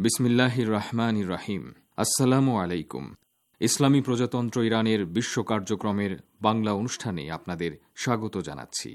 বিসমিল্লাহির রহমানির রহিম। আসসালামু আলাইকুম। ইসলামী প্রজাতন্ত্র ইরানের বিশ্ব কার্যক্রমের বাংলা অনুষ্ঠানে আপনাদের স্বাগত জানাচ্ছি।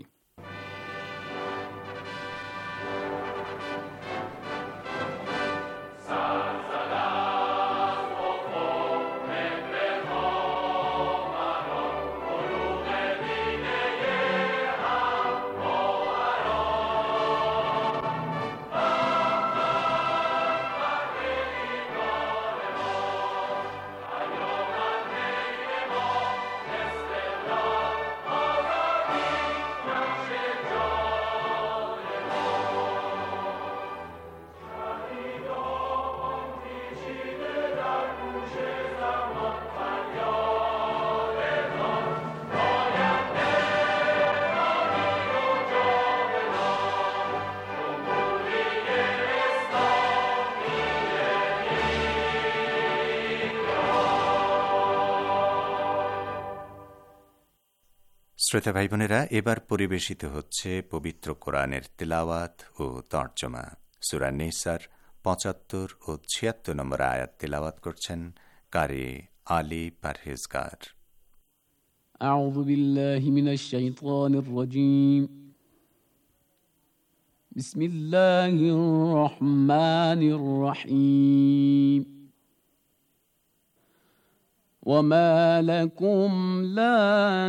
শ্রোতা ভাই বোনেরা, এবার পরিবেশিত হচ্ছে পবিত্র কোরআনের তিলাওয়াত ও তর্জমা। সূরা নিসার ৭৫ ও ৭৬ নম্বর আয়াত তিলাওয়াত করছেন কারি আলী পারহেজগার। আউযু বিল্লাহি মিনাশ শাইতানির রাজীম। বিসমিল্লাহির রহমানির রহিম। وما لكم لا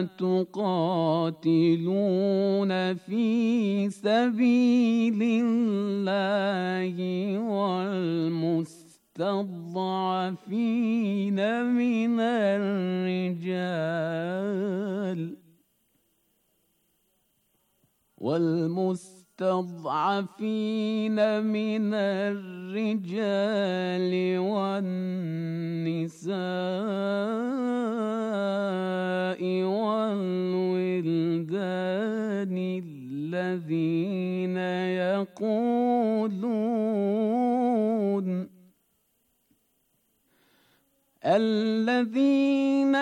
تقاتلون في سبيل الله والمستضعفين من الرجال والنساء والولدان الذين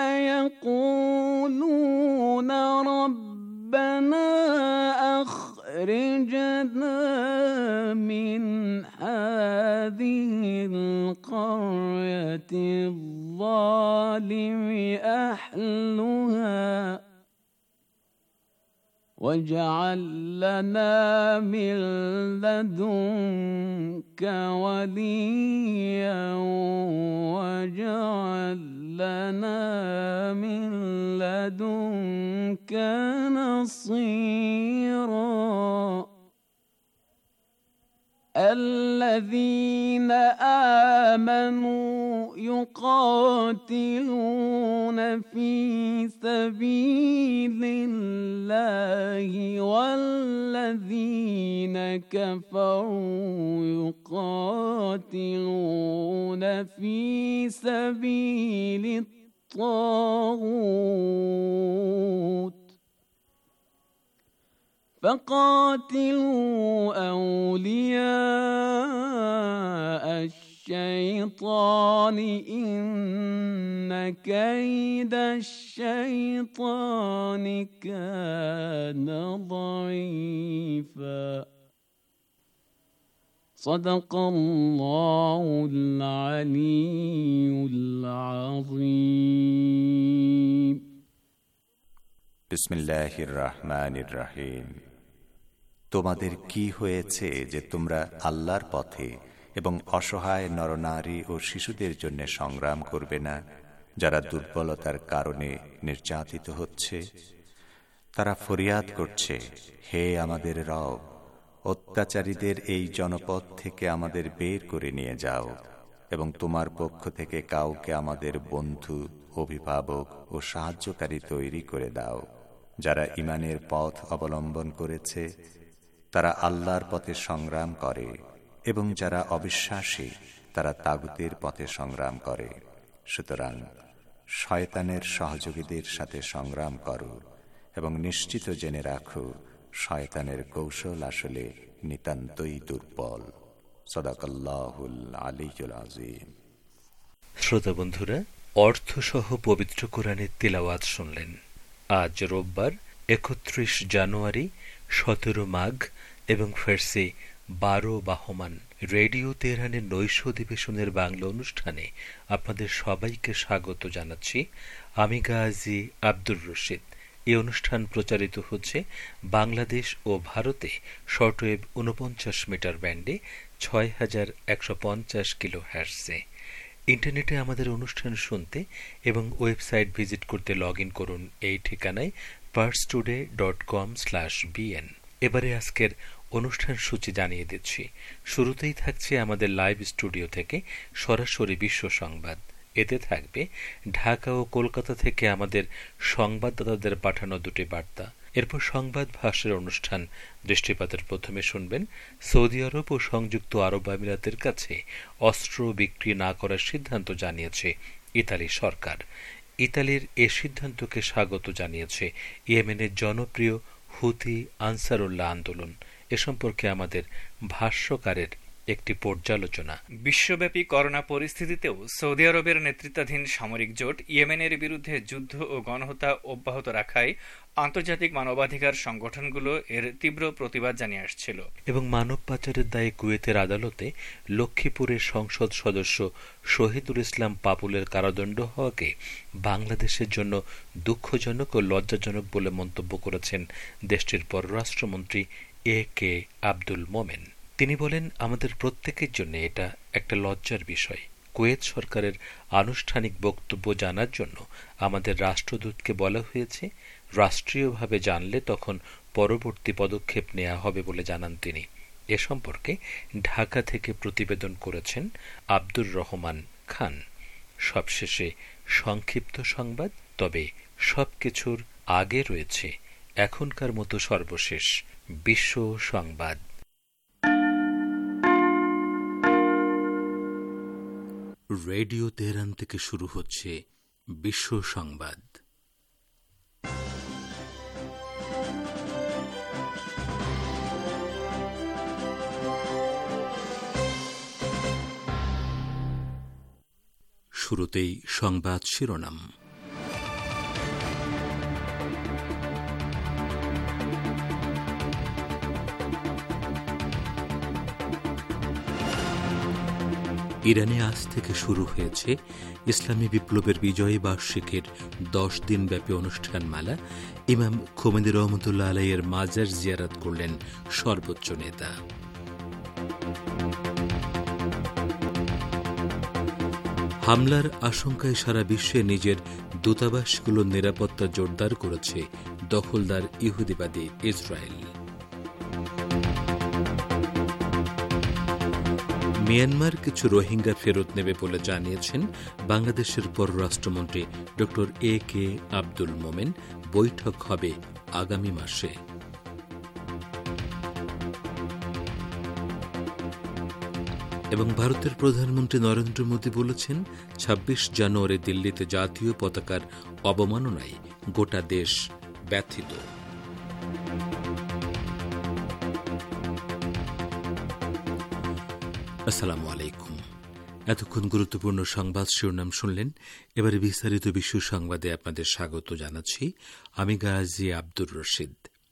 يقولون ربنا أخرجنا من هذه القرية الظالم أهلها واجعل لنا من لدنك وليا واجعل لنا من لدنك نصيرا. الذين آمنوا يقاتلون في سبيل الله والذين كفروا يقاتلون في سبيل الطاغوت فقاتلوا أولياء الشيطان إن كيد الشيطان كان ضعيفا. صدق الله العلي العظيم. বিসমিল্লাহির রহমানির রহিম। তোমাদের কি হয়েছে যে তোমরা আল্লাহর পথে এবং অসহায় নরনারী ও শিশুদের জন্য সংগ্রাম করবে না, যারা দুর্বলতার কারণে নির্যাতিত হচ্ছে? তারা ফরিয়াদ করছে, হে আমাদের রব, অত্যাচারীদের এই জনপদ থেকে আমাদের বের করে নিয়ে যাও এবং তোমার পক্ষ থেকে কাউকে আমাদের বন্ধু, অভিভাবক ও সাহায্যকারী তৈরি করে দাও। যারা ঈমানের পথ অবলম্বন করেছে তারা আল্লাহর পথে সংগ্রাম করে, এবং যারা অবিশ্বাসী তারা তাগুতের পথে সংগ্রাম করে। সুতরাং শয়তানের সহযোগীদের সাথে সংগ্রাম করো এবং নিশ্চিত জেনে রাখো, শয়তানের কৌশল আসলে নিতান্তই দুর্বল। সাদাকাল্লাহুল আলিয়্যুল আযীম। শ্রোতা বন্ধুরা, অর্থসহ পবিত্র কোরআনের তিলাওয়াত শুনলেন। আজ রোববার ৩১ জানুয়ারি, ১৭ মাঘ এবং ফার্সি ১২ বাহমান রেডিও তেহরানের নৈশ অধিবেশনের বাংলা অনুষ্ঠানে আপনাদের সবাইকে স্বাগত জানাচ্ছি। আমি গাজী আব্দুর রশিদ। এই অনুষ্ঠান প্রচারিত হচ্ছে বাংলাদেশ ও ভারতে শর্টওয়েভ 49 মিটার ব্যান্ডে 6150 কিলোহার্টজে। ইন্টারনেটে আমাদের অনুষ্ঠান শুনতে এবং ওয়েবসাইট ভিজিট করতে লগ ইন করুন এই ঠিকানায় parstoday.com/bn। এবারে আজকের অনুষ্ঠান সূচি জানিয়ে দিচ্ছি। শুরুতেই থাকছে আমাদের লাইভ স্টুডিও থেকে সরাসরি বিশ্ব সংবাদ। এতে থাকবে ঢাকা ও কলকাতা থেকে আমাদের সংবাদদাতাদের পাঠানো দুটি বার্তা। এরপর সংবাদ ভাষ্যের অনুষ্ঠান দৃষ্টিপাতের প্রথমে শুনবেন সৌদি আরব ও সংযুক্ত আরব আমিরাতের কাছে অস্ত্র বিক্রি না করার সিদ্ধান্ত জানিয়েছে ইতালি সরকার। ইতালির এ সিদ্ধান্তকে স্বাগত জানিয়েছে ইয়েমেনের জনপ্রিয় হুথি আনসারুল্লাহ আন্দোলন। এ সম্পর্কে আমাদের ভাষ্যকারের একটি পর্যালোচনা। বিশ্বব্যাপী করোনা পরিস্থিতিতেও সৌদি আরবের নেতৃত্বাধীন সামরিক জোট ইয়েমেনের বিরুদ্ধে যুদ্ধ ও গণহত্যা অব্যাহত রাখায় আন্তর্জাতিক মানবাধিকার সংগঠনগুলো এর তীব্র প্রতিবাদ জানিয়ে আসছিল। এবং মানব পাচারের দায়ে কুয়েতের আদালতে লক্ষ্মীপুরের সংসদ সদস্য শহীদুল ইসলাম পাপুলের কারাদণ্ড হওয়াকে বাংলাদেশের জন্য দুঃখজনক ও লজ্জাজনক বলে মন্তব্য করেছেন দেশটির পররাষ্ট্রমন্ত্রী AK আব্দুল মোমেন। তিনি বলেন, আমাদের প্রত্যেকের জন্য এটা একটা লজ্জার বিষয়। কুয়েত সরকারের আনুষ্ঠানিক বক্তব্য জানার জন্য আমাদের রাষ্ট্রদূতকে বলা হয়েছে। রাষ্ট্রীয়ভাবে জানলে তখন পরবর্তী পদক্ষেপ নেওয়া হবে বলে জানান তিনি। এ সম্পর্কে ঢাকা থেকে প্রতিবেদন করেছেন আব্দুর রহমান খান। সবশেষে সংক্ষিপ্ত সংবাদ, তবে সবকিছুর আগে রয়েছে এখনকার মতো সর্বশেষ বিশ্ব সংবাদ। রেডিও তেহরান থেকে শুরু হচ্ছে বিশ্ব সংবাদ। শুরুতেই সংবাদ শিরোনাম। ইরানে আজ থেকে শুরু হয়েছে ইসলামী বিপ্লবের বিজয়ী বার্ষিকীর 10 দিনব্যাপী অনুষ্ঠানমালা। ইমাম খোমেনি রহমতুল্লাহ আলাইহির মাজার জিয়ারত করলেন সর্বোচ্চ নেতা। হামলার আশঙ্কায় সারা বিশ্বে নিজের দূতাবাসগুলোর নিরাপত্তা জোরদার করেছে দখলদার ইহুদিবাদী ইসরায়েল। মিয়ানমার কিছু রোহিঙ্গা ফেরত নেবে বলে জানিয়েছেন বাংলাদেশের পররাষ্ট্রমন্ত্রী ড AK আব্দুল মোমেন। বৈঠক হবে আগামী মাসে। এবং ভারতের প্রধানমন্ত্রী নরেন্দ্র মোদী বলেছেন, ২৬ জানুয়ারি দিল্লিতে জাতীয় পতাকার অবমাননায় গোটা দেশ ব্যথিত। আসসালামু আলাইকুম। এতক্ষণ গুরুত্বপূর্ণ সংবাদ শিরোনাম শুনলেন। এবারে বিস্তারিত বিশ্ব সংবাদে আপনাদের স্বাগত জানাচ্ছি। আমি গাজী আব্দুর রশিদ।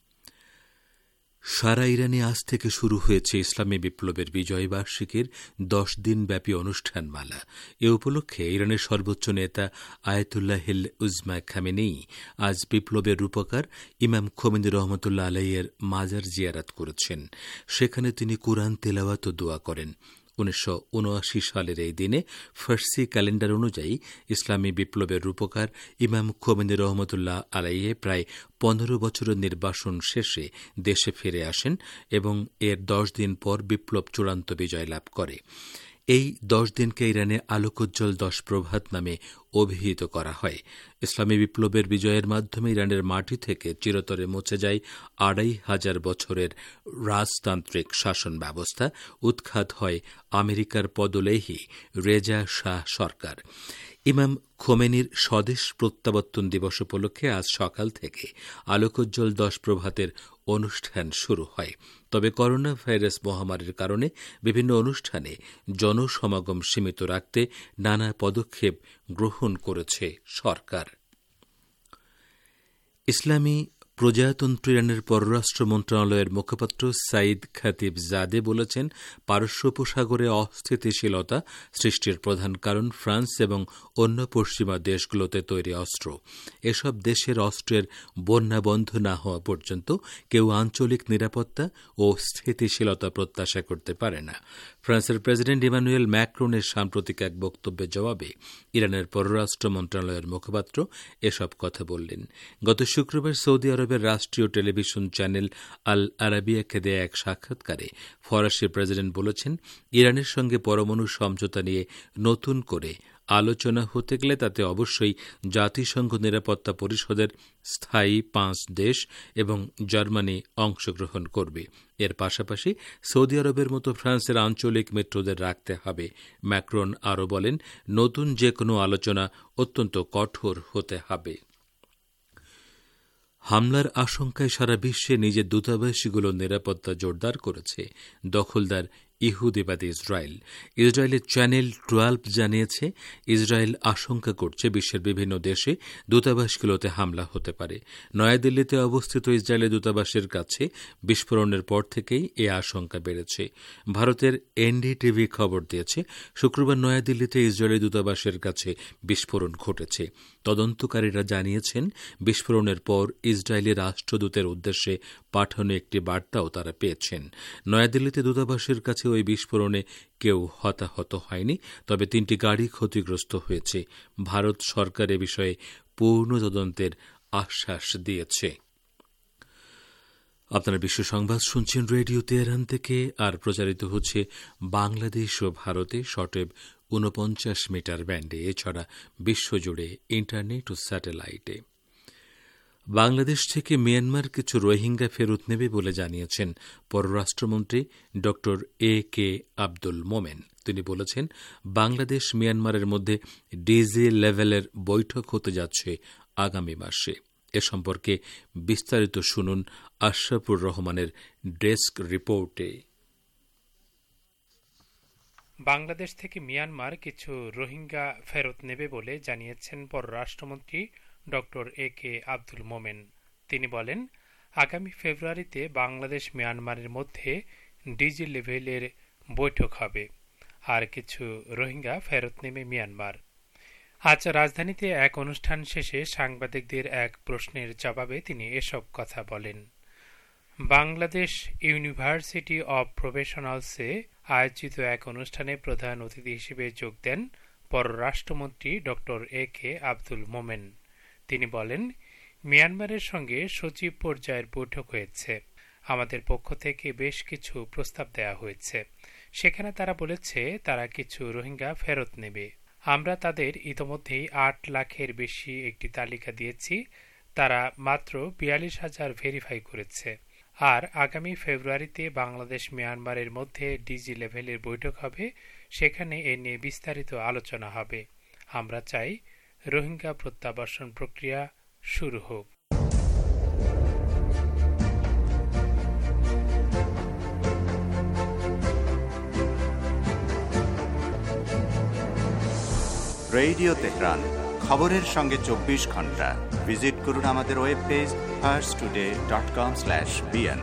সারা ইরানে আজ থেকে শুরু হয়েছে ইসলামী বিপ্লবের বিজয় বার্ষিকীর 10 দিনব্যাপী অনুষ্ঠানমালা। এ উপলক্ষে ইরানের সর্বোচ্চ নেতা আয়াতুল্লাহিল উজমা খামেনেই আজ বিপ্লবের রূপকার ইমাম খোমেনি রহমতুল্লাহ আলাইহির মাজার জিয়ারত করেছেন। সেখানে তিনি কুরআন তেলাওয়াত ও দোয়া করেন। 1979 সালের এই দিনে ফার্সি ক্যালেন্ডার অনুযায়ী ইসলামী বিপ্লবের রূপকার ইমাম খোমেনি রহমতুল্লাহ আলাইহি প্রায় 15 বছরের নির্বাসন শেষে দেশে ফিরে আসেন এবং এর 10 দিন পর বিপ্লব চূড়ান্ত বিজয় লাভ করে। এই 10 দিনকে ইরানে আলোকোজ্জ্বল 10 প্রভাত নামে অভিহিত করা হয়। ইসলামী বিপ্লবের বিজয়ের মাধ্যমে ইরানের মাটি থেকে চিরতরে মুছে যায় 2500 বছরের রাজতান্ত্রিক শাসন ব্যবস্থা। উৎখাত হয় আমেরিকার পদলেহী রেজা শাহ সরকার। ইমাম খোমেনির স্বদেশ প্রত্যাবর্তন দিবস উপলক্ষে আজ সকাল থেকে আলোকোজ্জ্বল 10 প্রভাতের অনুষ্ঠান শুরু হয়। তবে করোনা ভাইরাস মহামারীর কারণে বিভিন্ন অনুষ্ঠানে জনসমাগম সীমিত রাখতে নানা পদক্ষেপ গ্রহণ করেছে সরকার। ইসলামী প্রজাতন্ত্র ইরানের পররাষ্ট্র মন্ত্রণালয়ের মুখপাত্র সাইদ খাতিব জাদে বলেছেন, পারস্য উপসাগরে অস্থিতিশীলতা সৃষ্টির প্রধান কারণ ফ্রান্স এবং অন্য পশ্চিমা দেশগুলোতে তৈরি অস্ত্র। এসব দেশের অস্ত্রের বন্যা বন্ধ না হওয়া পর্যন্ত কেউ আঞ্চলিক নিরাপত্তা ও স্থিতিশীলতা প্রত্যাশা করতে পারে না। ফ্রান্সের প্রেসিডেন্ট ইমানুয়েল ম্যাক্রনের সাম্প্রতিক এক বক্তব্যের জবাবে ইরানের পররাষ্ট্র মন্ত্রণালয়ের মুখপাত্র এসব কথা বললেন। গত শুক্রবার সৌদি আরবের রাষ্ট্রীয় টেলিভিশন চ্যানেল আল আরাবিয়াকে দেয়া এক সাক্ষাৎকারে ফরাসি প্রেসিডেন্ট বলেছেন, ইরানের সঙ্গে পরমাণু সমঝোতা নিয়ে নতুন করে আলোচনা হতে গেলে তাতে অবশ্যই জাতিসংঘ নিরাপত্তা পরিষদের স্থায়ী 5 দেশ এবং জার্মানি অংশগ্রহণ করবে। এর পাশাপাশি সৌদি আরবের মতো ফ্রান্সের আঞ্চলিক মিত্রদের রাখতে হবে। ম্যাক্রন আরও বলেন, নতুন যে কোনো আলোচনা অত্যন্ত কঠোর হতে হবে। হামলার আশঙ্কায় সারা বিশ্বে নিজের দূতাবাসগুলোর নিরাপত্তা জোরদার করেছে দখলদার ইহুদিবাদী ইসরায়েল। ইসরায়েলের চ্যানেল 12 জানিয়েছে, ইসরায়েল আশঙ্কা করছে বিশ্বের বিভিন্ন দেশে দূতাবাসগুলোতে হামলা হতে পারে। নয়াদিল্লিতে অবস্থিত ইসরায়েলের দূতাবাসের কাছে বিস্ফোরণের পর থেকেই এ আশঙ্কা বেড়েছে। ভারতের এনডিটিভি খবর দিয়েছে, শুক্রবার নয়াদিল্লিতে ইসরায়েলি দূতাবাসের কাছে বিস্ফোরণ ঘটেছে। তদন্তকারীরা জানিয়েছেন, বিস্ফোরণের পর ইসরায়েলি রাষ্ট্রদূতের উদ্দেশ্যে পাঠানো একটি বার্তাও তারা পেয়েছেন। নয়াদিল্লিতে দূতাবাসের কাছে ওই বিস্ফোরণে কেউ হতাহত হয়নি, তবে 3টি গাড়ি ক্ষতিগ্রস্ত হয়েছে। ভারত সরকার এ বিষয়ে পূর্ণ তদন্তের আশ্বাস দিয়েছে। আপনারা বিশ্ব সংবাদ শুনছেন রেডিও তেহরান থেকে, আর প্রচারিত হচ্ছে বাংলাদেশ ও ভারতে শর্টওয়েভ 49 মিটার ব্যান্ডে, এছাড়া বিশ্বজুড়ে ইন্টারনেট ও স্যাটেলাইটে। বাংলাদেশ থেকে মিয়ানমার কিছু রোহিঙ্গা ফেরত নেবে বলে জানিয়েছেন পররাষ্ট্রমন্ত্রী ড এ কে আব্দুল মোমেন। তিনি বলেছেন, বাংলাদেশ মিয়ানমারের মধ্যে ডিজি লেভেলের বৈঠক হতে যাচ্ছে আগামী মাসে। এ সম্পর্কে বিস্তারিত শুনুন আশরাফুর রহমানের ডেস্ক রিপোর্টে। বাংলাদেশ থেকে মিয়ানমার কিছু রোহিঙ্গা ফেরত নেবে বলে জানিয়েছেন পররাষ্ট্রমন্ত্রী ড এ কে আব্দুল মোমেন। তিনি বলেন, আগামী ফেব্রুয়ারিতে বাংলাদেশ মিয়ানমারের মধ্যে ডিজি লেভেলের বৈঠক হবে, আর কিছু রোহিঙ্গা ফেরত নেবে মিয়ানমার। আজ রাজধানীতে এক অনুষ্ঠান শেষে সাংবাদিকদের এক প্রশ্নের জবাবে তিনি এসব কথা বলেন। বাংলাদেশ ইউনিভার্সিটি অব প্রফেশনালসে আয়োজিত এক অনুষ্ঠানে প্রধান অতিথি হিসেবে যোগ দেন পররাষ্ট্রমন্ত্রী ড এ কে আব্দুল মোমেন। তিনি বলেন, মিয়ানমারের সঙ্গে সচিব পর্যায়ের বৈঠক হয়েছে। আমাদের পক্ষ থেকে বেশ কিছু প্রস্তাব দেওয়া হয়েছে। সেখানে তারা বলেছে তারা কিছু রোহিঙ্গা ফেরত নেবে। আমরা তাদের ইতোমধ্যেই 8 লাখের বেশি একটি তালিকা দিয়েছি। তারা মাত্র 42,000 ভেরিফাই করেছে। আর আগামী ফেব্রুয়ারিতে বাংলাদেশ মিয়ানমারের মধ্যে ডিজি লেভেলের বৈঠক হবে, সেখানে এ নিয়ে বিস্তারিত আলোচনা হবে। আমরা চাই রোহিঙ্গা প্রত্যাবাসন প্রক্রিয়া শুরু হোক। রেডিও তেহরান, খবরের সঙ্গে 24 ঘন্টা। ভিজিট করুন আমাদের ওয়েব পেজ farstoday.com/bn।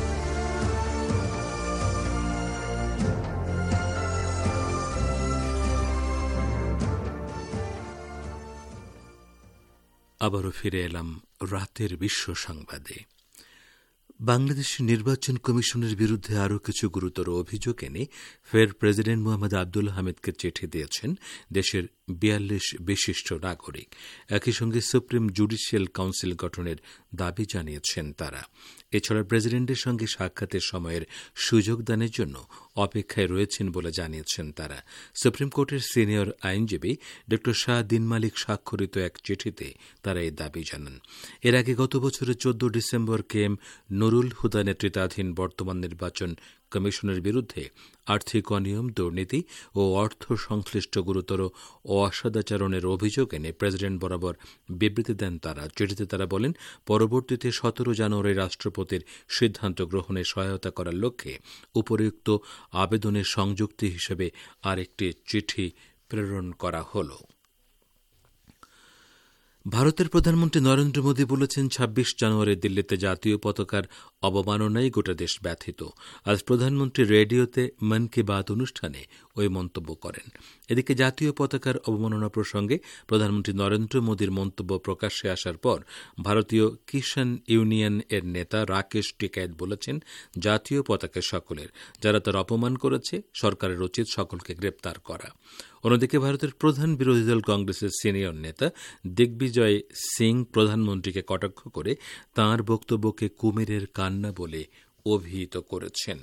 আবারও ফিরে এলাম রাতের বিশ্ব সংবাদে। বাংলাদেশের নির্বাচন কমিশনের বিরুদ্ধে আরও কিছু গুরুতর অভিযোগ এনে ফের প্রেসিডেন্ট মোহাম্মদ আবদুল হামিদকে চিঠি দিয়েছেন দেশের 42 বিশিষ্ট নাগরিক। একই সঙ্গে সুপ্রিম জুডিশিয়াল কাউন্সিল গঠনের দাবি জানিয়েছেন তারা। এছাড়া প্রেসিডেন্টের সঙ্গে সাক্ষাতের সময়ের সুযোগ দানের জন্য অপেক্ষায় রয়েছেন বলে জানিয়েছেন তারা। সুপ্রিম কোর্টের সিনিয়র আইনজীবী ড শাহ দিন মালিক স্বাক্ষরিত এক চিঠিতে তারা এই দাবি জানান। এর আগে গত বছরের 14 December K M Nurul Huda নেতৃত্বাধীন বর্তমান নির্বাচন কমিশনের বিরুদ্ধে আর্থিক অনিয়ম, দুর্নীতি ও অর্থ সংশ্লিষ্ট গুরুতর অসদাচরণের অভিযোগ এনে প্রেসিডেন্ট বরাবর বিবৃতি দেন তারা। চিঠিতে তারা বলেন, পরবর্তীতে 17 জানুয়ারি রাষ্ট্রপতির সিদ্ধান্ত গ্রহণে সহায়তা করার লক্ষ্যে উপরিউক্ত আবেদনের সংযুক্তি হিসেবে আরেকটি চিঠি প্রেরণ করা হল। ভারতের প্রধানমন্ত্রী নরেন্দ্র মোদী বলেছেন ২৬ জানুয়ারি দিল্লিতে জাতীয় পতাকার অবমাননায় গোটা দেশ ব্যথিত। আজ প্রধানমন্ত্রী রেডিওতে মন কি বাত অনুষ্ঠানে ওই মন্তব্য করেন। এদিকে জাতীয় পতাকার অবমাননা প্রসঙ্গে প্রধানমন্ত্রী নরেন্দ্র মোদীর মন্তব্য প্রকাশ্যে আসার পর ভারতীয় কিষাণ ইউনিয়ন এর নেতা রাকেশ টিকায়েত বলেছেন, জাতীয় পতাকা সকলের, যারা তার অপমান করেছে সরকারের উচিত সকলকে গ্রেপ্তার করা। অন্যদিকে ভারতের প্রধান বিরোধী দল কংগ্রেসের সিনিয়র নেতা দিগ্বিজয় সিং প্রধানমন্ত্রীকে কটাক্ষ করে তাঁর বক্তব্যকে কুমিরের কান্না বলে অভিহিত করেছেন।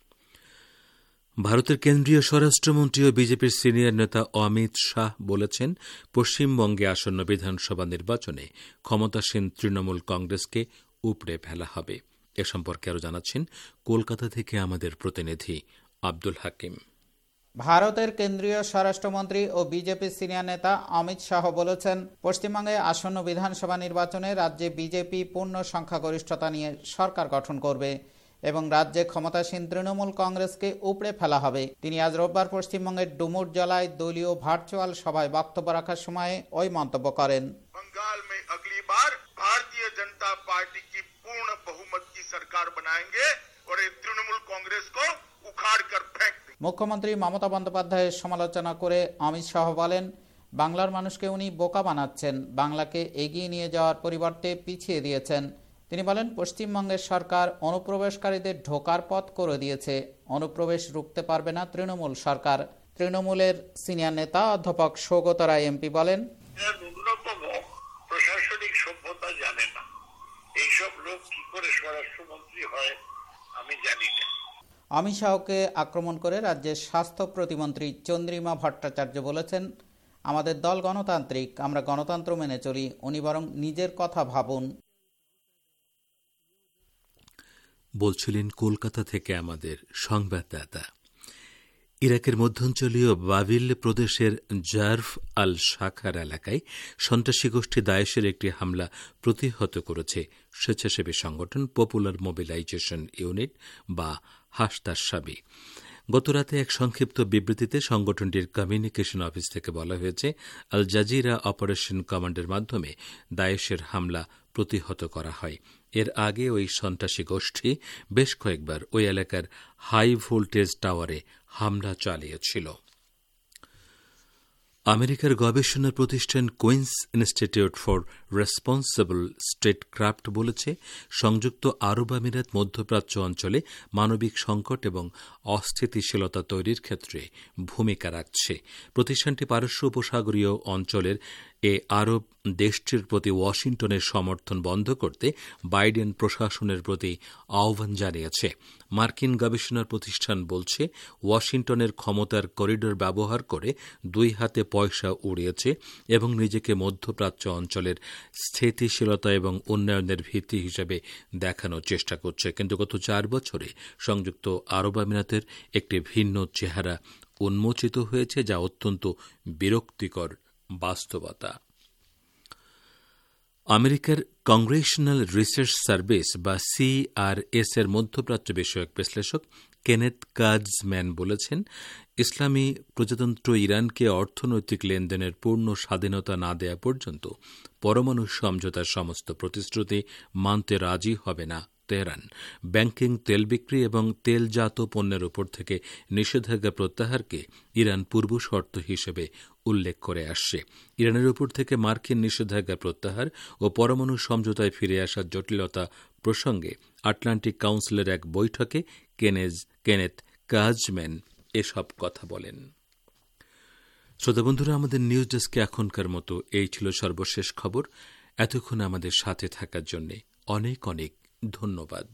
ভারতের কেন্দ্রীয় স্বরাষ্ট্রমন্ত্রী ও বিজেপির সিনিয়র নেতা অমিত শাহ বলেছেন, পশ্চিমবঙ্গে আসন্ন বিধানসভা নির্বাচনে ক্ষমতাসীন তৃণমূল কংগ্রেসকে উপড়ে ফেলা হবে। এ সম্পর্কে আরও জানাচ্ছেন কলকাতা থেকে আমাদের প্রতিনিধি আব্দুল হাকিম। ভারতের কেন্দ্রীয় স্বরাষ্ট্রমন্ত্রী ও বিজেপি সিনিয়র নেতা অমিত শাহ বলেছেন, পশ্চিমবঙ্গে আসন্ন বিধানসভা নির্বাচনে রাজ্যে বিজেপি পূর্ণ সংখ্যাগরিষ্ঠতা নিয়ে সরকার গঠন করবে এবং রাজ্যে ক্ষমতাসীন তৃণমূল কংগ্রেসকে উপড়ে ফেলা হবে। তিনি আজ রোববার পশ্চিমবঙ্গের ডুমুর জেলায় দলীয় ভার্চুয়াল সভায় বক্তব্য রাখার সময় ওই মন্তব্য করেন। बंगाल में अगली बार भारतीय जनता पार्टी की पूर्ण बहुमत की सरकार बनाएंगे और ये तृणमूल कांग्रेस को उखाड़ कर फेंक देंगे। মুখ্যমন্ত্রী মমতা বন্দ্যোপাধ্যায়ের সমালোচনা করে অমিত শাহ বলেন, বাংলার মানুষকে উনি বোকা বানাচ্ছেন, বাংলাকে এগিয়ে নিয়ে যাওয়ার পরিবর্তে পিছিয়ে দিয়েছেন। তিনি বলেন, পশ্চিমবঙ্গের সরকার অনুপ্রবেশকারীদের ঢোকার পথ করে দিয়েছে, অনুপ্রবেশ রুখতে পারবে না তৃণমূল সরকার। তৃণমূলের সিনিয়র নেতা অধ্যাপক সৌগত রায় এমপি বলেন, ন্যূনতম প্রশাসনিক সভ্যতা জানে না, এইসব লোক কি করে স্বরাষ্ট্রমন্ত্রী হয় আমি জানি না। অমিত শাহকে আক্রমণ করে রাজ্যের স্বাস্থ্য প্রতিমন্ত্রী চন্দ্রিমা ভট্টাচার্য বলেছেন, আমাদের দল গণতান্ত্রিক, আমরা গণতন্ত্র মেনে চলি, উনি বরং নিজের কথা ভাবুন। বলছিলেন কলকাতা থেকে আমাদের সংবাদদাতা। ইরাকের মধ্যাঞ্চলীয় বাবিল প্রদেশের জার্ফ আল শাখার এলাকায় সন্ত্রাসী গোষ্ঠী দায়েশের একটি হামলা প্রতিহত করেছে স্বেচ্ছাসেবী সংগঠন পপুলার মোবিলাইজেশন ইউনিট বা হাসদাসাবি। গতরাতে এক সংক্ষিপ্ত বিবৃতিতে সংগঠনটির কমিউনিকেশন অফিস থেকে বলা হয়েছে, আল জাজিরা অপারেশন কমান্ডের মাধ্যমে দায়েশের হামলা প্রতিহত করা হয়। এর আগে ওই সন্ত্রাসী গোষ্ঠী বেশ কয়েকবার ওই এলাকার হাই ভোল্টেজ টাওয়ারে হামলা চালিয়েছিল। আমেরিকার গবেষণা প্রতিষ্ঠান Quincy Institute for Responsible Statecraft বলেছে, সংযুক্ত আরব আমিরাত মধ্যপ্রাচ্য অঞ্চলে মানবিক সংকট এবং অস্থিতিশীলতা তৈরির ক্ষেত্রে ভূমিকা রাখছে। প্রতিষ্ঠানটি পারস্য উপসাগরীয় অঞ্চলের এ আরব দেশটির প্রতি ওয়াশিংটনের সমর্থন বন্ধ করতে বাইডেন প্রশাসনের প্রতি আহ্বান জানিয়েছে। মার্কিন গবেষণা প্রতিষ্ঠান বলছে, ওয়াশিংটনের ক্ষমতার করিডোর ব্যবহার করে দুই হাতে পয়সা উড়িয়েছে এবং নিজেকে মধ্যপ্রাচ্য অঞ্চলের স্থিতিশীলতা এবং উন্নয়নের ভিত্তি হিসেবে দেখানোর চেষ্টা করছে। কিন্তু গত 4 বছরে সংযুক্ত আরব আমিরাতের একটি ভিন্ন চেহারা উন্মোচিত হয়েছে, যা অত্যন্ত বিরক্তিকর বাস্তবতা। আমেরিকার কংগ্রেশনাল রিসার্চ সার্ভিস বা CRS এর মধ্যপ্রাচ্য বিষয়ক বিশ্লেষক কেনেথ কাজম্যান বলেছেন, ইসলামী প্রজাতন্ত্র ইরানকে অর্থনৈতিক লেনদেনের পূর্ণ স্বাধীনতা না দেয়া পর্যন্ত পরমাণু সমঝোতার সমস্ত প্রতিশ্রুতি মানতে রাজি হবে না তেহরান। ব্যাংকিং, তেল বিক্রি এবং তেলজাত পণ্যের উপর থেকে নিষেধাজ্ঞা প্রত্যাহারকে ইরান পূর্ব শর্ত হিসেবে উল্লেখ করে আসছে। ইরানের উপর থেকে মার্কিন নিষেধাজ্ঞা প্রত্যাহার ও পরমাণু সমঝোতায় ফিরে আসার জটিলতা প্রসঙ্গে আটলান্টিক কাউন্সিলের এক বৈঠকে কেনেথ কাজম্যান এসব কথা বলেন। শ্রোতা বন্ধুরা, আমাদের নিউজ ডেস্কে এখনকার মতো এই ছিল সর্বশেষ খবর। এতক্ষণ আমাদের সাথে থাকার জন্য অনেক অনেক ধন্যবাদ।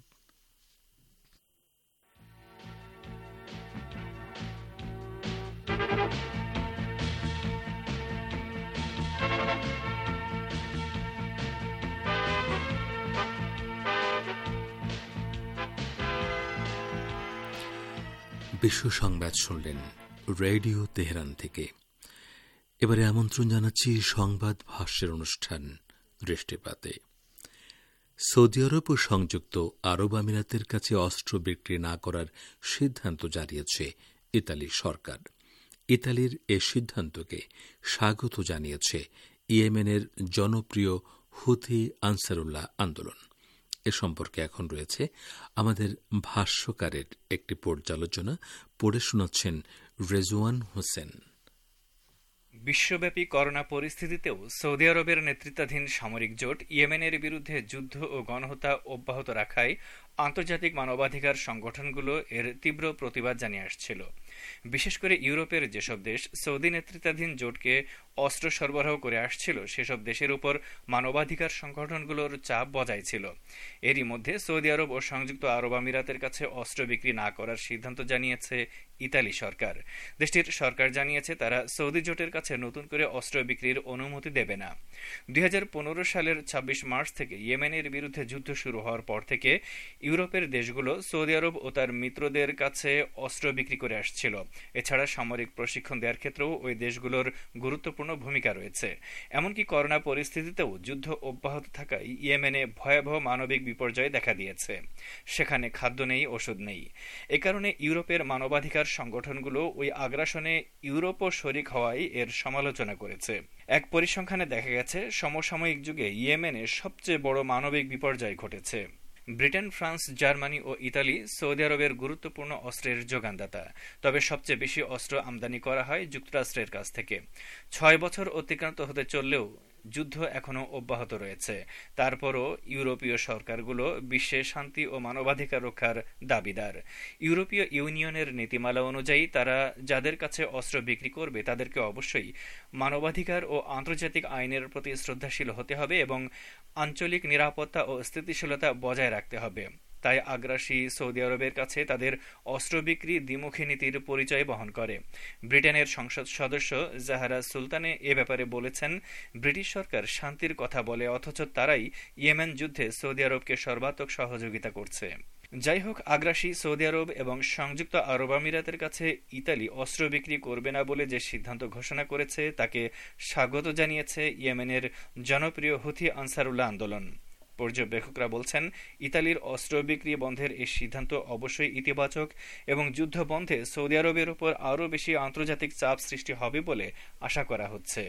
বিশ্ব সংবাদ শুনলেন রেডিও তেহরান থেকে। এবারে আমন্ত্রণ জানাচ্ছি সংবাদ ভাষ্যের অনুষ্ঠান দৃষ্টিপাতে। সৌদি আরব ও সংযুক্ত আরব আমিরাতের কাছে অস্ত্র বিক্রি না করার সিদ্ধান্ত জানিয়েছে ইতালি সরকার। ইতালির এ সিদ্ধান্তকে স্বাগত জানিয়েছে ইয়েমেনের জনপ্রিয় হুথি আনসারুল্লাহ আন্দোলন। এ সম্পর্কে এখন রয়েছে আমাদের ভাষ্যকারের একটি পর্যালোচনা, পড়ে শোনাচ্ছেন রেজওয়ান হোসেন। বিশ্বব্যাপী করোনা পরিস্থিতিতেও সৌদি আরবের নেতৃত্বাধীন সামরিক জোট ইয়েমেনের বিরুদ্ধে যুদ্ধ ও গণহত্যা অব্যাহত রাখায় আন্তর্জাতিক মানবাধিকার সংগঠনগুলো এর তীব্র প্রতিবাদ জানিয়ে আসছিল। বিশেষ করে ইউরোপের যেসব দেশ সৌদি নেতৃত্বাধীন জোটকে অস্ত্র সরবরাহ করে আসছিল, সেসব দেশের উপর মানবাধিকার সংগঠনগুলোর চাপ বজায় ছিল। এরই মধ্যে সৌদি আরব ও সংযুক্ত আরব আমিরাতের কাছে অস্ত্র বিক্রি না করার সিদ্ধান্ত জানিয়েছে ইতালি সরকার। দেশটির সরকার জানিয়েছে তারা সৌদি জোটের কাছে নতুন করে অস্ত্র বিক্রির অনুমতি দেবে না। 2015 সালের 26 মার্চ থেকে ইয়েমেনের বিরুদ্ধে যুদ্ধ শুরু হওয়ার পর থেকে ইউরোপের দেশগুলো সৌদি আরব ও তার মিত্রদের কাছে অস্ত্র বিক্রি করে আসছিল। এছাড়া সামরিক প্রশিক্ষণ দেওয়ার ক্ষেত্রেও ওই দেশগুলোর গুরুত্বপূর্ণ ভূমিকা রয়েছে। এমনকি করোনা পরিস্থিতিতেও যুদ্ধ অব্যাহত থাকায় ইয়েমেনে ভয়াবহ মানবিক বিপর্যয় দেখা দিয়েছে। সেখানে খাদ্য নেই, ওষুধ নেই। এ কারণে ইউরোপের মানবাধিকার সংগঠনগুলো ওই আগ্রাসনে ইউরোপও শরিক হওয়ায় এর সমালোচনা করেছে। এক পরিসংখ্যানে দেখা গেছে সমসাময়িক যুগে ইয়েমেনে সবচেয়ে বড় মানবিক বিপর্যয় ঘটেছে। ব্রিটেন, ফ্রান্স, জার্মানি ও ইতালি সৌদি আরবের গুরুত্বপূর্ণ অস্ত্রের যোগানদাতা। তবে সবচেয়ে বেশি অস্ত্র আমদানি করা হয় যুক্তরাষ্ট্রের কাছ থেকে। 6 বছর অতিক্রান্ত হতে চললেও যুদ্ধ এখনো অব্যাহত রয়েছে। তারপরও ইউরোপীয় সরকারগুলো বিশ্বে শান্তি ও মানবাধিকার রক্ষার দাবিদার। ইউরোপীয় ইউনিয়নের নীতিমালা অনুযায়ী তারা যাদের কাছে অস্ত্র বিক্রি করবে তাদেরকে অবশ্যই মানবাধিকার ও আন্তর্জাতিক আইনের প্রতি শ্রদ্ধাশীল হতে হবে এবং আঞ্চলিক নিরাপত্তা ও স্থিতিশীলতা বজায় রাখতে হবে। তাই আগ্রাসী সৌদি আরবের কাছে তাদের অস্ত্র বিক্রি দ্বিমুখী নীতির পরিচয় বহন করে। ব্রিটেনের সংসদ সদস্য জাহারা সুলতানে এ ব্যাপারে বলেছেন, ব্রিটিশ সরকার শান্তির কথা বলে অথচ তারাই ইয়েমেন যুদ্ধে সৌদি আরবকে সর্বাত্মক সহযোগিতা করছে। যাই হোক, আগ্রাসী সৌদি আরব এবং সংযুক্ত আরব আমিরাতের কাছে ইতালি অস্ত্র বিক্রি করবে না বলে যে সিদ্ধান্ত ঘোষণা করেছে তাকে স্বাগত জানিয়েছে ইয়েমেনের জনপ্রিয় হুথি আনসারুল্লাহ আন্দোলন। পর্যবেক্ষকরা বলছেন, ইতালির অস্ত্র বিক্রি বন্ধের এই সিদ্ধান্ত অবশ্যই ইতিবাচক এবং যুদ্ধ বন্ধে সৌদি আরবের উপর আরও বেশি আন্তর্জাতিক চাপ সৃষ্টি হবে বলে আশা করা হচ্ছে।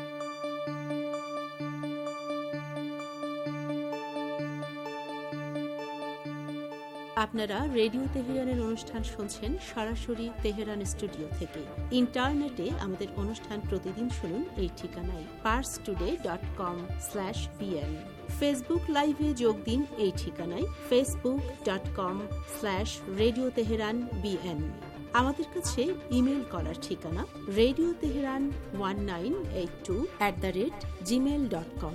আপনারা রেডিও তেহরানের অনুষ্ঠান শুনছেন সরাসরি তেহরান স্টুডিও থেকে। ইন্টারনেটে আমাদের অনুষ্ঠান প্রতিদিন শুনুন এই ঠিকানায় parstoday.com/pn। ফেসবুক লাইভে যোগ দিন এই ঠিকানায় facebook.com/Radio Tehran BN। আমাদের কাছে ইমেল করার ঠিকানা radioteheran1982@gmail.com।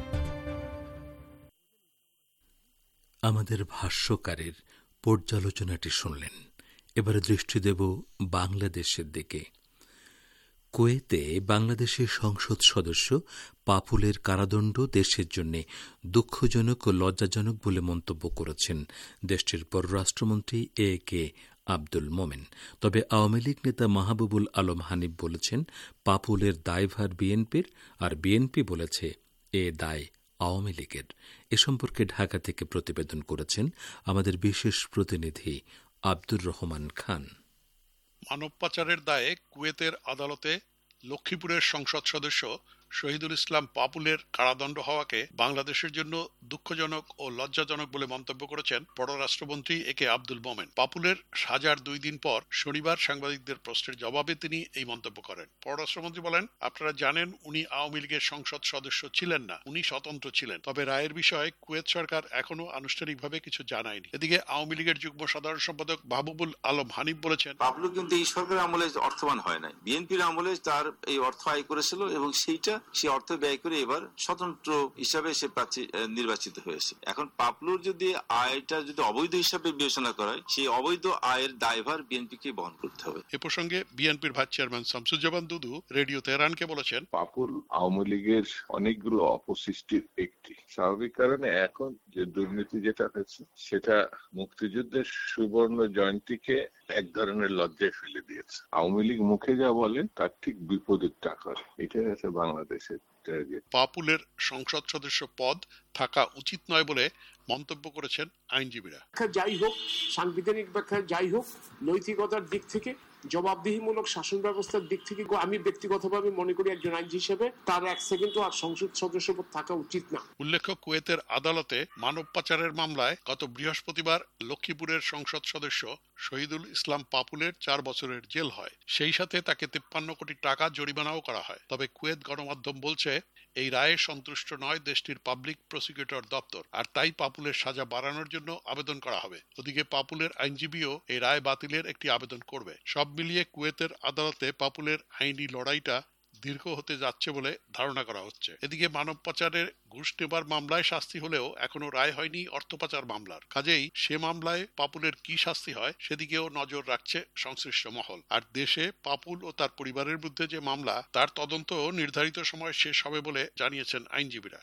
আমাদের ভাষ্যকারের পর্যালোচনাটি শুনলেন। এবারে দৃষ্টি দেব বাংলাদেশের দিকে। কুয়েতে বাংলাদেশের সংসদ সদস্য পাপুলের কারাদণ্ড দেশের জন্য দুঃখজনক ও লজ্জাজনক বলে মন্তব্য করেছেন দেশটির পররাষ্ট্রমন্ত্রী A.K. আব্দুল মোমেন। তবে আওয়ামী লীগ নেতা মাহবুবুল আলম হানিফ বলেছেন, পাপুলের দায়ভার বিএনপির, আর বিএনপি বলেছে এ দায় আওয়ামী লীগের। এ সম্পর্কে ঢাকা থেকে প্রতিবেদন করেছেন আমাদের বিশেষ প্রতিনিধি আব্দুর রহমান খান। মানব পাচারের দায়ে কুয়েতের আদালতে লক্ষ্মীপুরের সংসদ সদস্য শহীদুল ইসলাম পাপুলের কারাদণ্ড হওয়াকে বাংলাদেশের জন্য দুঃখজনক ও লজ্জাজনক বলে মন্তব্য করেছেন পররাষ্ট্রমন্ত্রী A.K. আব্দুল মোমেন। পাপুলের সাজার 2 দিন পর শনিবার সাংবাদিকদের প্রশ্নের জবাবে তিনি এই মন্তব্য করেন। পররাষ্ট্রমন্ত্রী বলেন, আপনারা জানেন উনি আওয়ামী লীগের সংসদ সদস্য ছিলেন না, উনি স্বতন্ত্র ছিলেন। তবে রায়ের বিষয়ে কুয়েত সরকার এখনো আনুষ্ঠানিকভাবে কিছু জানায়নি। এদিকে আওয়ামী লীগের যুগ্ম সাধারণ সম্পাদক মাহবুবুল আলম হানিফ বলেছেন, পাপুল কিন্তু এই সরকারের আমলে অর্থবান হয় নাই, বিএনপির আমলে তার এই অর্থ আয় করেছিল এবং সে অর্থ ব্যয় করে এবার স্বতন্ত্র হিসাবে সে নির্বাচিত হয়েছে। এখন পাপলুর যদি আয়টা যদি অবৈধ হিসাবে বিবেচনা করা হয়, সেই অবৈধ আয়ের দায়ভার বিএনপিকে বহন করতে হবে। এ প্রসঙ্গে বিএনপির vice chairman Shamsuzzaman Dudu radio তেহরানকে বলেছেন, পাপুল আওয়ামী লীগের অনেকগুলো অপসৃষ্টির একটি। স্বাভাবিক কারণে এখন যে দুর্নীতি যেটা হয়েছে সেটা মুক্তিযুদ্ধের সুবর্ণ জয়ন্তীকে এক ধরনের লজ্জায় ফেলে দিয়েছে। আওয়ামী লীগ মুখে যা বলে তার ঠিক বিপরীতটা করে। এটাই হচ্ছে বাংলাদেশের। পাপুলের সংসদ সদস্য পদ থাকা উচিত নয় বলে মন্তব্য করেছেন আইনজীবীরা। যাই হোক, সাংবিধানিক ব্যাখ্যা যাই হোক, নৈতিকতার দিক থেকে জবাবদিহিমূলক শাসন ব্যবস্থার দিক থেকে আমি ব্যক্তিগতভাবে মনে করি একজন আইনজীবী হিসেবে তার এক সেকেন্ডও আর সংসদ সদস্যপদ থাকা উচিত না। উল্লেখ্য, কুয়েতের আদালতে মানব পাচারের মামলায় গত বৃহস্পতিবার লক্ষ্মীপুরের সংসদ সদস্য শহীদুল ইসলাম পাপুলের 4 বছরের জেল হয়। সেই সাথে তাকে 53 কোটি টাকা জরিমানাও করা হয়। তবে কুয়েত গণমাধ্যম বলছে এই রায়ে সন্তুষ্ট নয় দেশটির পাবলিক প্রসিকিউটর দপ্তর, আর তাই পাপুলের সাজা বাড়ানোর জন্য আবেদন করা হবে। ওদিকে পাপুলের আইনজীবীও এই রায় বাতিলের একটি আবেদন করবে। সব মিলিয়ে কুয়েতের আদালতে পাপুলের আইনি লড়াইটা দীর্ঘ হতে যাচ্ছে বলে ধারণা করা হচ্ছে। এদিকে মানব পাচারের ঘুষ নেবার মামলায় শাস্তি হলেও এখনো রায় হয়নি অর্থ পাচার মামলার। কাজেই সে মামলায় পাপুলের কি শাস্তি হয় সেদিকেও নজর রাখছে সংশ্লিষ্ট মহল। আর দেশে পাপুল ও তার পরিবারের বিরুদ্ধে যে মামলা, তার তদন্ত নির্ধারিত সময় শেষ হবে বলে জানিয়েছেন আইনজীবীরা।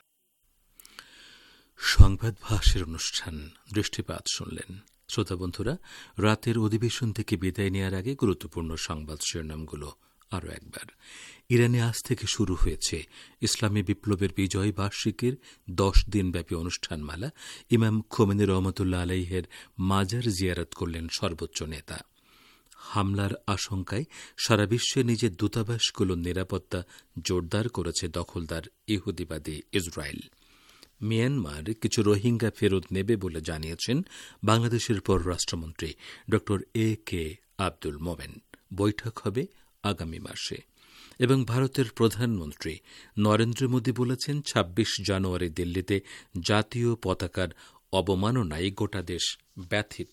সংবাদ ভাষের অনুষ্ঠান দৃষ্টিপাত শুনলেন। শ্রোতা বন্ধুরা, রাতের অধিবেশন থেকে বিদায় নেওয়ার আগে গুরুত্বপূর্ণ সংবাদ শিরোনামগুলো আরও একবার। ইরানে আজ থেকে শুরু হয়েছে ইসলামী বিপ্লবের বিজয় বার্ষিকীর 10 দিনব্যাপী অনুষ্ঠানমালা। ইমাম খোমেনি রহমতুল্লাহ আলাইহের মাজার জিয়ারত করলেন সর্বোচ্চ নেতা। হামলার আশঙ্কায় সারা বিশ্বে নিজের দূতাবাসগুলোর নিরাপত্তা জোরদার করেছে দখলদার ইহুদিবাদী ইসরায়েল। মিয়ানমার কিছু রোহিঙ্গা ফেরত নেবে বলে জানিয়েছেন বাংলাদেশের পররাষ্ট্রমন্ত্রী ড AK আব্দুল মোমেন। বৈঠক হবে আগামী মাসে। এবং ভারতের প্রধানমন্ত্রী নরেন্দ্র মোদী বলেছেন 26 জানুয়ারি দিল্লিতে জাতীয় পতাকার অবমাননায় গোটা দেশ ব্যথিত।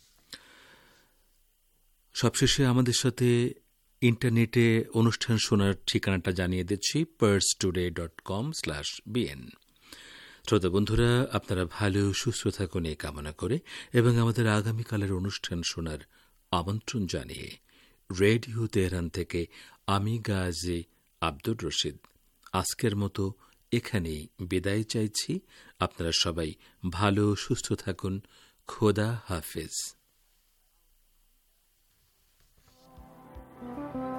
সবশেষে আমাদের সাথে ইন্টারনেটে অনুষ্ঠান শোনার ঠিকানাটা জানিয়ে দিচ্ছি parstoday.com/bn। শ্রোতা বন্ধুরা, আপনারা ভালো সুস্থ থাকুন এই কামনা করে এবং আমাদের আগামীকালের অনুষ্ঠান শোনার আমন্ত্রণ জানিয়ে রেডিও তেহরান থেকে আমি গাজী আব্দুর রশিদ আজকের মতো এখানেই বিদায় চাইছি। আপনারা সবাই ভালো সুস্থ থাকুন। খোদা হাফেজ।